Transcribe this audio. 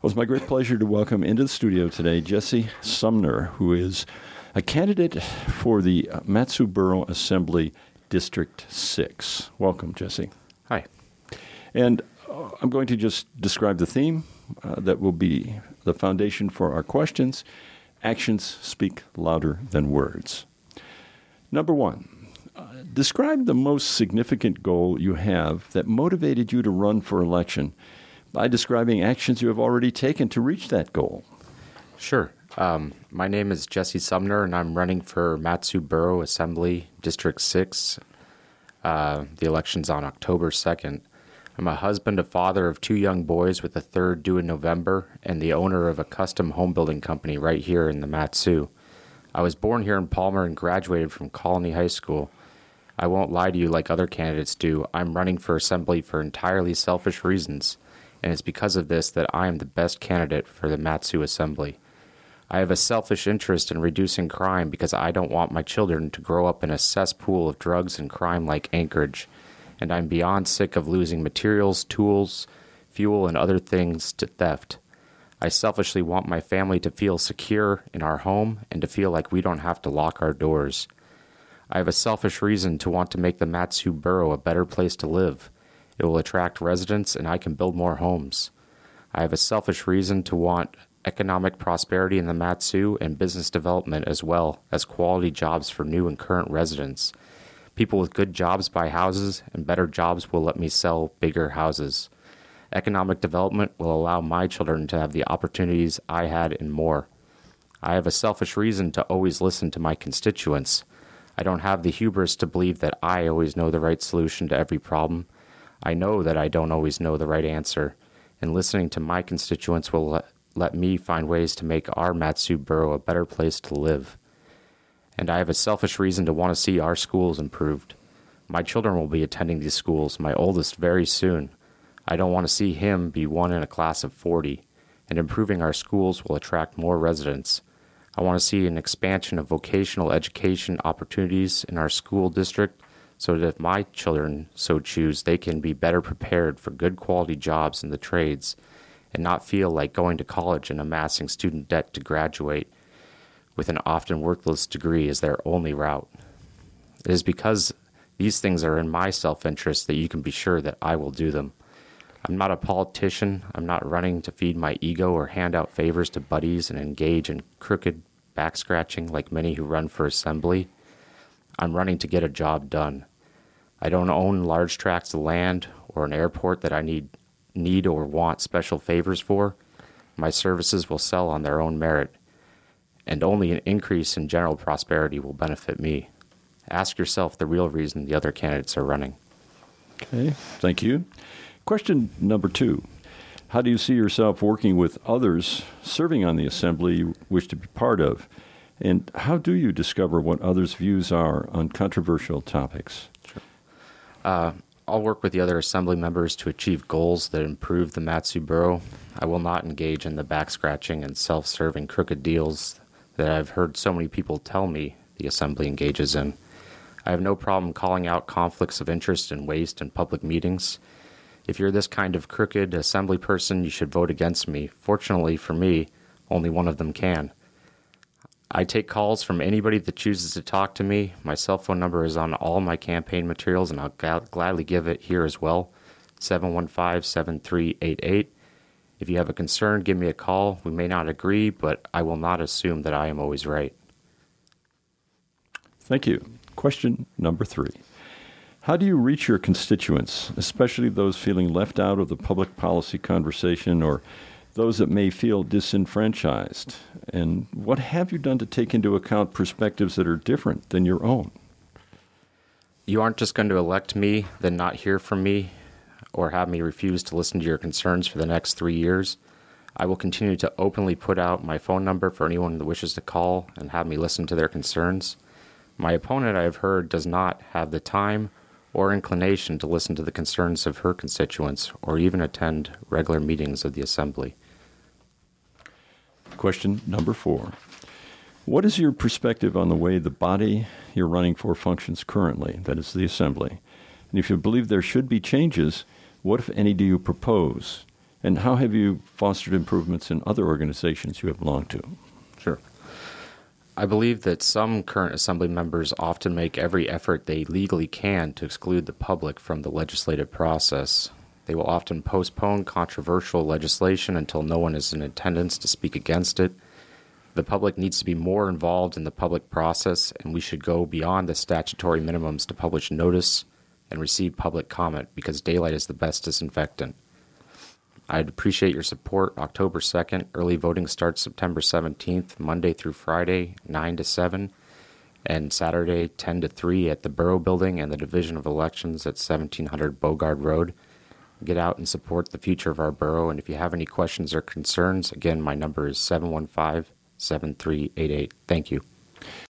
Well, it's my great pleasure to welcome into the studio today Jesse Sumner, who is a candidate for the Mat-Su Borough Assembly District 6. Welcome, Jesse. Hi. And I'm going to just describe the theme that will be the foundation for our questions. Actions speak louder than words. Number one, describe the most significant goal you have that motivated you to run for election by describing actions you have already taken to reach that goal. Sure. My name is Jesse Sumner, and I'm running for Mat-Su Borough Assembly District 6. The election's on October 2nd. I'm a husband and father of 2 young boys with a third due in November, and the owner of a custom home building company right here in the Mat-Su. I was born here in Palmer and graduated from Colony High School. I won't lie to you like other candidates do. I'm running for Assembly for entirely selfish reasons, and it's because of this that I am the best candidate for the Mat-Su Assembly. I have a selfish interest in reducing crime because I don't want my children to grow up in a cesspool of drugs and crime like Anchorage, and I'm beyond sick of losing materials, tools, fuel, and other things to theft. I selfishly want my family to feel secure in our home and to feel like we don't have to lock our doors. I have a selfish reason to want to make the Mat-Su Borough a better place to live. It will attract residents and I can build more homes. I have a selfish reason to want economic prosperity in the Mat-Su and business development as well as quality jobs for new and current residents. People with good jobs buy houses, and better jobs will let me sell bigger houses. Economic development will allow my children to have the opportunities I had and more. I have a selfish reason to always listen to my constituents. I don't have the hubris to believe that I always know the right solution to every problem. I know that I don't always know the right answer, and listening to my constituents will let me find ways to make our Mat-Su Borough a better place to live. And I have a selfish reason to want to see our schools improved. My children will be attending these schools, my oldest very soon. I don't want to see him be one in a class of 40, and improving our schools will attract more residents. I want to see an expansion of vocational education opportunities in our school district so that if my children so choose, they can be better prepared for good quality jobs in the trades and not feel like going to college and amassing student debt to graduate with an often worthless degree as their only route. It is because these things are in my self-interest that you can be sure that I will do them. I'm not a politician. I'm not running to feed my ego or hand out favors to buddies and engage in crooked back-scratching like many who run for assembly. I'm running to get a job done. I don't own large tracts of land or an airport that I need or want special favors for. My services will sell on their own merit, and only an increase in general prosperity will benefit me. Ask yourself the real reason the other candidates are running. Okay, thank you. Question number 2. How do you see yourself working with others serving on the assembly you wish to be part of? And how do you discover what others' views are on controversial topics? Sure. I'll work with the other assembly members to achieve goals that improve the Mat-Su Borough. I will not engage in the back-scratching and self-serving crooked deals that I've heard so many people tell me the assembly engages in. I have no problem calling out conflicts of interest and waste in public meetings. If you're this kind of crooked assembly person, you should vote against me. Fortunately for me, only one of them can. I take calls from anybody that chooses to talk to me. My cell phone number is on all my campaign materials, and I'll gladly give it here as well, 715-7388. If you have a concern, give me a call. We may not agree, but I will not assume that I am always right. Thank you. Question number 3. How do you reach your constituents, especially those feeling left out of the public policy conversation or those that may feel disenfranchised? And what have you done to take into account perspectives that are different than your own? You aren't just going to elect me, then not hear from me, or have me refuse to listen to your concerns for the next 3 years. I will continue to openly put out my phone number for anyone that wishes to call and have me listen to their concerns. My opponent, I have heard, does not have the time or inclination to listen to the concerns of her constituents or even attend regular meetings of the assembly. Question number 4. What is your perspective on the way the body you're running for functions currently, that is the assembly? And if you believe there should be changes, what, if any, do you propose? And how have you fostered improvements in other organizations you have belonged to? Sure. I believe that some current Assembly members often make every effort they legally can to exclude the public from the legislative process. They will often postpone controversial legislation until no one is in attendance to speak against it. The public needs to be more involved in the public process, and we should go beyond the statutory minimums to publish notice and receive public comment, because daylight is the best disinfectant. I'd appreciate your support. October 2nd, early voting starts September 17th, Monday through Friday, 9 to 7, and Saturday, 10 to 3 at the Borough Building and the Division of Elections at 1700 Bogard Road. Get out and support the future of our borough, and if you have any questions or concerns, again, my number is 715-7388. Thank you.